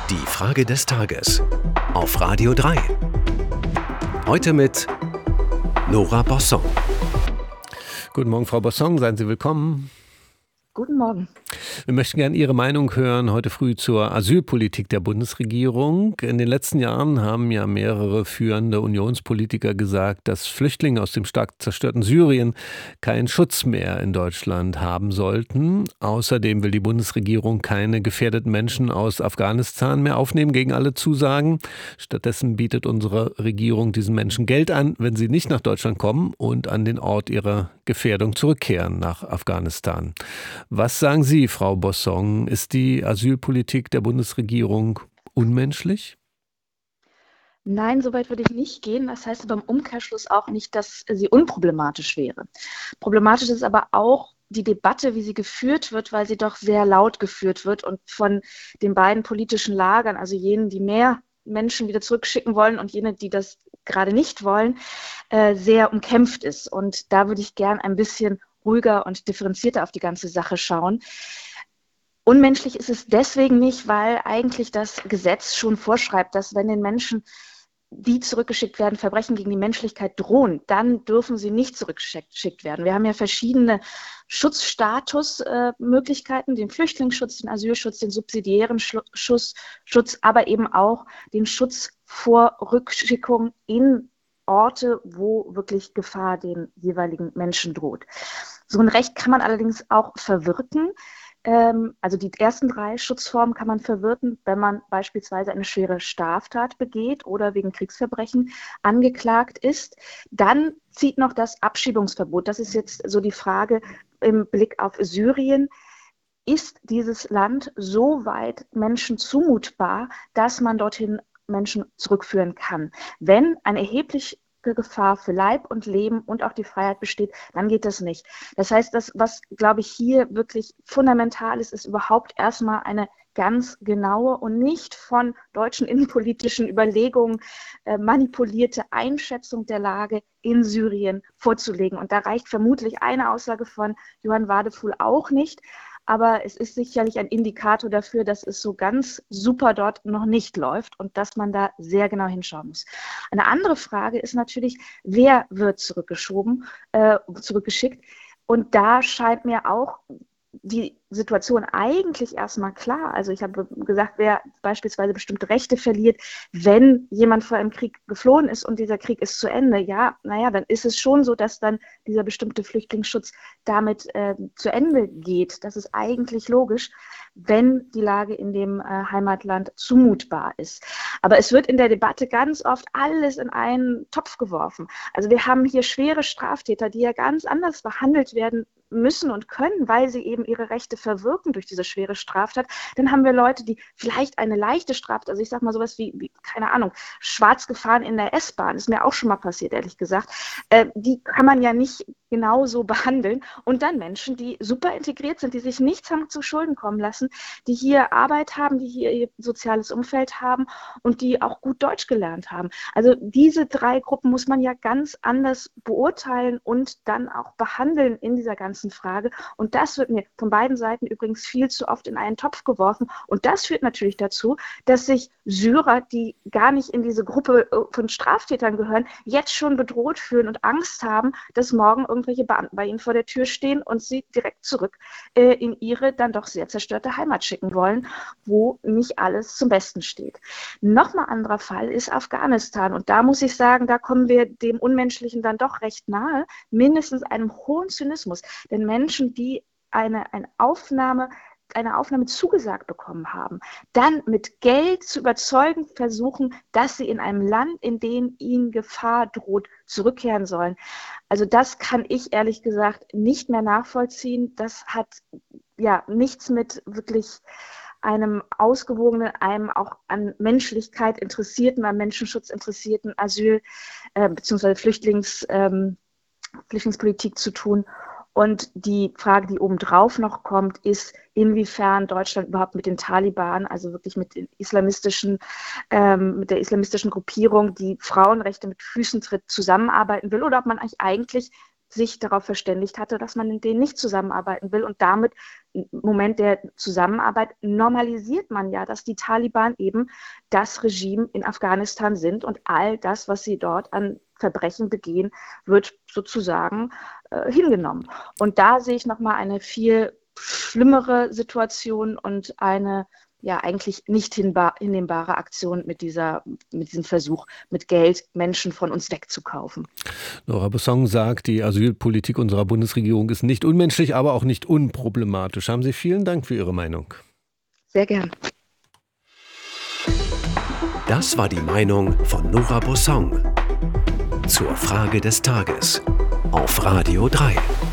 Die Frage des Tages auf Radio 3. Heute mit Nora Bosson. Guten Morgen, Frau Bosson, seien Sie willkommen. Guten Morgen. Wir möchten gerne Ihre Meinung hören heute früh zur Asylpolitik der Bundesregierung. In den letzten Jahren haben ja mehrere führende Unionspolitiker gesagt, dass Flüchtlinge aus dem stark zerstörten Syrien keinen Schutz mehr in Deutschland haben sollten. Außerdem will die Bundesregierung keine gefährdeten Menschen aus Afghanistan mehr aufnehmen, gegen alle Zusagen. Stattdessen bietet unsere Regierung diesen Menschen Geld an, wenn sie nicht nach Deutschland kommen und an den Ort ihrer Gefährdung zurückkehren, nach Afghanistan. Was sagen Sie, Frau Bosson? Ist die Asylpolitik der Bundesregierung unmenschlich? Nein, so weit würde ich nicht gehen. Das heißt aber im Umkehrschluss auch nicht, dass sie unproblematisch wäre. Problematisch ist aber auch die Debatte, wie sie geführt wird, weil sie doch sehr laut geführt wird und von den beiden politischen Lagern, also jenen, die mehr Menschen wieder zurückschicken wollen und jene, die das gerade nicht wollen, sehr umkämpft ist. Und da würde ich gern ein bisschen ruhiger und differenzierter auf die ganze Sache schauen. Unmenschlich ist es deswegen nicht, weil eigentlich das Gesetz schon vorschreibt, dass wenn den Menschen, die zurückgeschickt werden, Verbrechen gegen die Menschlichkeit drohen, dann dürfen sie nicht zurückgeschickt werden. Wir haben ja verschiedene Schutzstatusmöglichkeiten, den Flüchtlingsschutz, den Asylschutz, den subsidiären Schutz, aber eben auch den Schutz vor Rückschickung in Orte, wo wirklich Gefahr den jeweiligen Menschen droht. So ein Recht kann man allerdings auch verwirken. Also die ersten 3 Schutzformen kann man verwirken, wenn man beispielsweise eine schwere Straftat begeht oder wegen Kriegsverbrechen angeklagt ist. Dann zieht noch das Abschiebungsverbot. Das ist jetzt so die Frage im Blick auf Syrien. Ist dieses Land so weit Menschen zumutbar, dass man dorthin Menschen zurückführen kann? Wenn eine erhebliche Gefahr für Leib und Leben und auch die Freiheit besteht, dann geht das nicht. Das heißt, das, was, glaube ich, hier wirklich fundamental ist, ist überhaupt erstmal eine ganz genaue und nicht von deutschen innenpolitischen Überlegungen manipulierte Einschätzung der Lage in Syrien vorzulegen. Und da reicht vermutlich eine Aussage von Johann Wadefuhl auch nicht. Aber es ist sicherlich ein Indikator dafür, dass es so ganz super dort noch nicht läuft und dass man da sehr genau hinschauen muss. Eine andere Frage ist natürlich, wer wird zurückgeschickt? Und da scheint mir auch die Situation eigentlich erstmal klar. Also ich habe gesagt, wer beispielsweise bestimmte Rechte verliert, wenn jemand vor einem Krieg geflohen ist und dieser Krieg ist zu Ende, ja, naja, dann ist es schon so, dass dann dieser bestimmte Flüchtlingsschutz damit zu Ende geht. Das ist eigentlich logisch, wenn die Lage in dem Heimatland zumutbar ist. Aber es wird in der Debatte ganz oft alles in einen Topf geworfen. Also wir haben hier schwere Straftäter, die ja ganz anders behandelt werden müssen und können, weil sie eben ihre Rechte verwirken durch diese schwere Straftat. Dann haben wir Leute, die vielleicht eine leichte Straftat, also ich sag mal sowas wie keine Ahnung, schwarz gefahren in der S-Bahn, ist mir auch schon mal passiert, ehrlich gesagt. Die kann man ja nicht genauso behandeln. Und dann Menschen, die super integriert sind, die sich nichts haben zu Schulden kommen lassen, die hier Arbeit haben, die hier ihr soziales Umfeld haben und die auch gut Deutsch gelernt haben. Also diese 3 Gruppen muss man ja ganz anders beurteilen und dann auch behandeln in dieser ganzen Frage. Und das wird mir von beiden Seiten übrigens viel zu oft in einen Topf geworfen. Und das führt natürlich dazu, dass sich Syrer, die gar nicht in diese Gruppe von Straftätern gehören, jetzt schon bedroht fühlen und Angst haben, dass morgen irgendwelche Beamten bei ihnen vor der Tür stehen und sie direkt zurück in ihre dann doch sehr zerstörte Heimat schicken wollen, wo nicht alles zum Besten steht. Nochmal anderer Fall ist Afghanistan. Und da muss ich sagen, da kommen wir dem Unmenschlichen dann doch recht nahe, mindestens einem hohen Zynismus. Denn Menschen, die eine Aufnahme zugesagt bekommen haben, dann mit Geld zu überzeugen versuchen, dass sie in einem Land, in dem ihnen Gefahr droht, zurückkehren sollen. Also das kann ich ehrlich gesagt nicht mehr nachvollziehen. Das hat ja nichts mit wirklich einem ausgewogenen, einem auch an Menschlichkeit interessierten, an Menschenschutz interessierten Asyl- bzw. Flüchtlingspolitik zu tun. Und die Frage, die obendrauf noch kommt, ist, inwiefern Deutschland überhaupt mit den Taliban, also wirklich mit der islamistischen Gruppierung, die Frauenrechte mit Füßen tritt, zusammenarbeiten will oder ob man eigentlich sich darauf verständigt hatte, dass man mit denen nicht zusammenarbeiten will. Und damit im Moment der Zusammenarbeit normalisiert man ja, dass die Taliban eben das Regime in Afghanistan sind und all das, was sie dort an Verbrechen begehen, wird sozusagen hingenommen. Und da sehe ich nochmal eine viel schlimmere Situation und eine eigentlich nicht hinnehmbare Aktion mit diesem Versuch, mit Geld Menschen von uns wegzukaufen. Nora Bossong sagt, die Asylpolitik unserer Bundesregierung ist nicht unmenschlich, aber auch nicht unproblematisch. Haben Sie vielen Dank für Ihre Meinung. Sehr gern. Das war die Meinung von Nora Bossong zur Frage des Tages auf Radio 3.